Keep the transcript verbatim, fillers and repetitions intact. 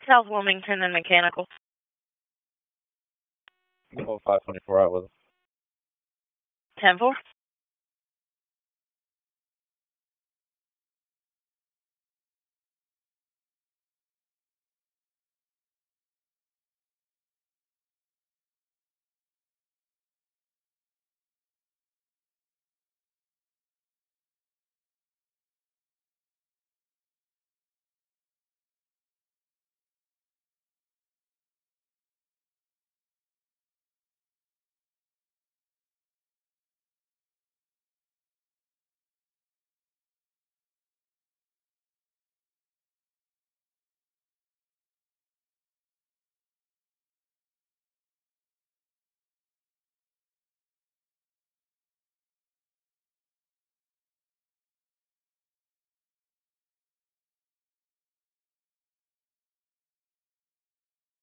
South Wilmington and Mechanical. Go five twenty-four out with ten four.